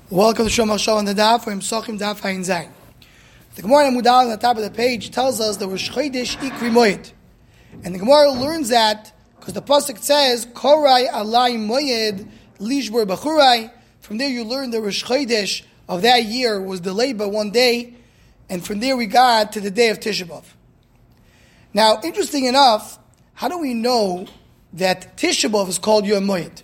Welcome to Shom HaShal on the Daf for Psachim Daf Hayin Zayin. The Gemara in Mudal on the top of the page tells us there was Chodesh Ikri Moed. And the Gemara learns that because the Pasuk says, Korai Alai Moed Lishbor Bachurai. From there you learn the Rosh Chodesh of that year was delayed by one day. And from there we got to the day of Tisha B'Av. Now, interesting enough, how do we know that Tisha B'Av is called Yom Moed?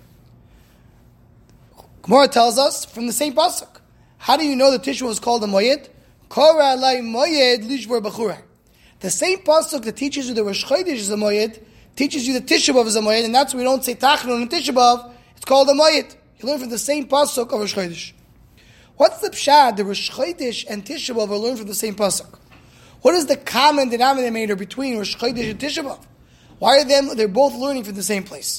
Gemara tells us from the same pasuk. How do you know that Tisha B'Av is called a Moed? Kora alai Moed lishbor b'churai. The same pasuk that teaches you the Rosh Chodesh is a Moed teaches you the Tisha B'Av is a Moed, and that's why we don't say Tachnun and Tisha B'Av. It's called a Moed. You learn from the same pasuk of Rosh Chodesh. What's the pshad? The Rosh Chodesh and Tisha B'Av are learned from the same pasuk. What is the common denominator between Rosh Chodesh and Tisha B'Av? Why are they're both learning from the same place?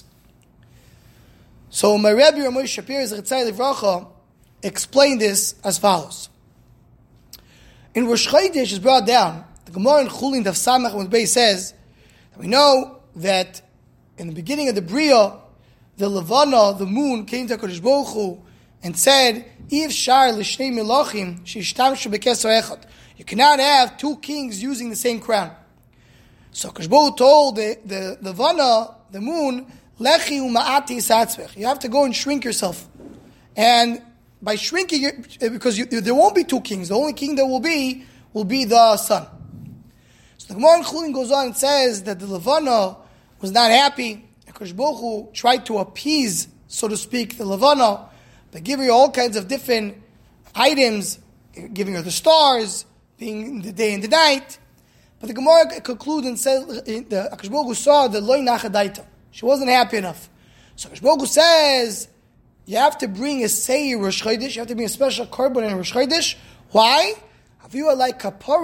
So my Rebbe Ramoy Shapir Zechatzai Livracha explained this as follows. In Rosh Chodesh is brought down, the Gemara in Chulin Daf Samach when Bey says that we know that in the beginning of the Bria, the Levana, the moon, came to HaKadosh Baruch Hu and said, If shar l'shnei melachim shishtamshu b'keser echad. You cannot have two kings using the same crown. So HaKadosh Baruch Hu told the Levana, the moon, Lechi u'ma'ati satzvech. You have to go and shrink yourself. And by shrinking, because there won't be two kings, the only king there will be the sun. So the Gemara in Chulin goes on and says that the Levana was not happy. HaKadosh Baruch Hu tried to appease, so to speak, the Levana by giving her all kinds of different items, giving her the stars, being the day and the night. But the Gemara concludes and says the HaKadosh Baruch Hu saw the loy nachadaita. She wasn't happy enough. So HaKadosh Baruch Hu says, you have to bring a Seir Rosh Chodesh, you have to bring a special korban in Rosh Chodesh. Why? You have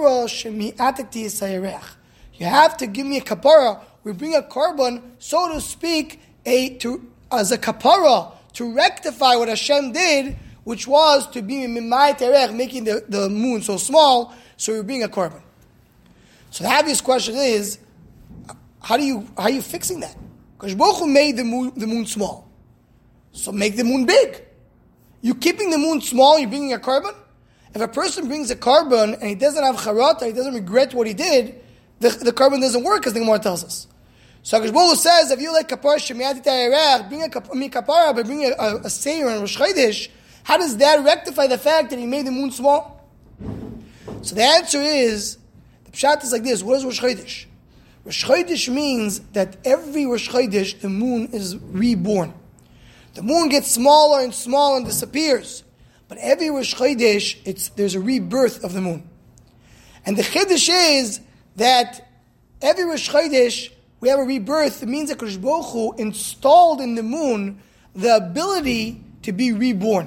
to give me a kapara. We bring a korban, so to speak, as a kapara, to rectify what Hashem did, which was to be mimai terech, making the moon so small, so we bring a korban. So the obvious question is, how are you fixing that? Because Baruch Hu made the moon small. So make the moon big. You keeping the moon small, you're bringing a korban? If a person brings a korban and he doesn't have charata, he doesn't regret what he did, the korban doesn't work, as the Gemara tells us. So HaKadosh Baruch Hu says, if you like kapara shemiati ta'erech, bring a kapara by bringing a seir and Rosh Chodesh, how does that rectify the fact that he made the moon small? So the answer is, the pshat is like this. What is Rosh Chodesh? Rosh Chodesh means that every Rosh Chodesh, the moon is reborn. The moon gets smaller and smaller and disappears. But every Rosh Chodesh, there's a rebirth of the moon. And the Chiddush is that every Rosh Chodesh, we have a rebirth. It means that HaKadosh Baruch Hu installed in the moon the ability to be reborn.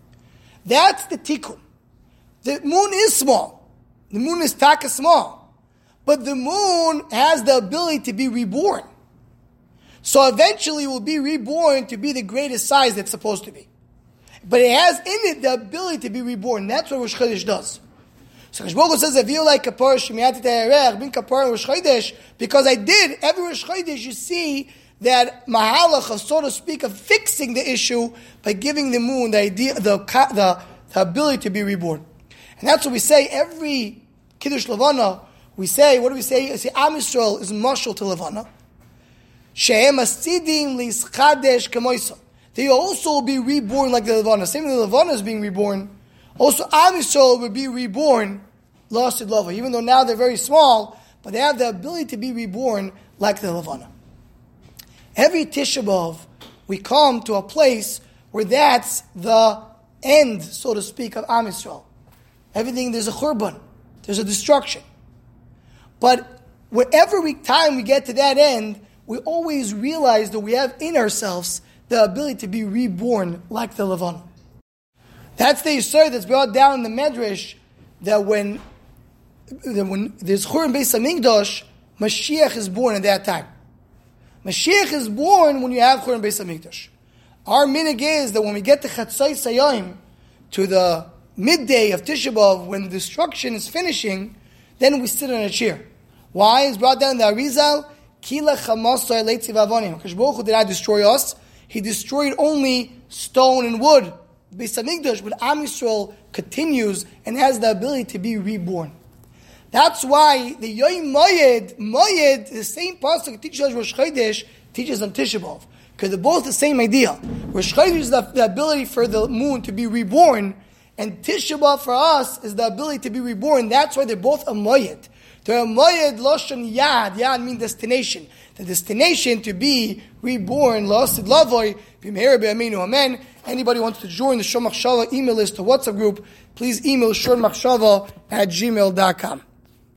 That's the tikkun. The moon is small. The moon is taka small. But the moon has the ability to be reborn. So eventually it will be reborn to be the greatest size that's supposed to be. But it has in it the ability to be reborn. That's what Rosh Chodesh does. So HaKadosh Baruch Hu says, if you like kapara shemiati ta'erech, bring kapara in Rosh Chodesh, because I did, every Rosh Chodesh you see that mahalach, so to speak, of fixing the issue by giving the moon the idea, the ability to be reborn. And that's what we say every Kiddush Levana. We say, what do we say? We say Am Yisrael is mashal to Levana. Shehem asidim lischadesh kamoisa. They also will be reborn like the Levana. Same way the Levana is being reborn. Also, Am Yisrael will be reborn, lost lava. Even though now they're very small, but they have the ability to be reborn like the Levana. Every Tisha B'Av, we come to a place where that's the end, so to speak, of Am Yisrael. Everything, there's a churban, there's a destruction. But wherever time we get to that end, we always realize that we have in ourselves the ability to be reborn like the Levana. That's the yisur that's brought down in the Medrash, that when there's Churban Beis Hamikdash, Mashiach is born at that time. Mashiach is born when you have Churban Beis Hamikdash. Our minhag is that when we get to Chatzos Hayom, to the midday of Tisha B'Av, when the destruction is finishing, then we sit on a chair. Why? It's brought down in the Arizal, Kila Chamasoi Leitziv Avonim. HaKadosh Baruch Hu did not destroy us. He destroyed only stone and wood. Beis Hamikdash, but Am Yisrael continues and has the ability to be reborn. That's why the Yom Moed, the same pasuk teaches us Rosh Chodesh, teaches on Tisha B'Av. Because they're both the same idea. Rosh Chodesh is the ability for the moon to be reborn, and Tisha B'Av for us is the ability to be reborn. That's why they're both a Moed. They're a Moed Loshan Yad. Yad means destination. The destination to be reborn, L'Asid Lavoy, B'Meher B'Aminu, Amen. Anybody wants to join the Shor Machshava email list or WhatsApp group, please email shormachshava@gmail.com.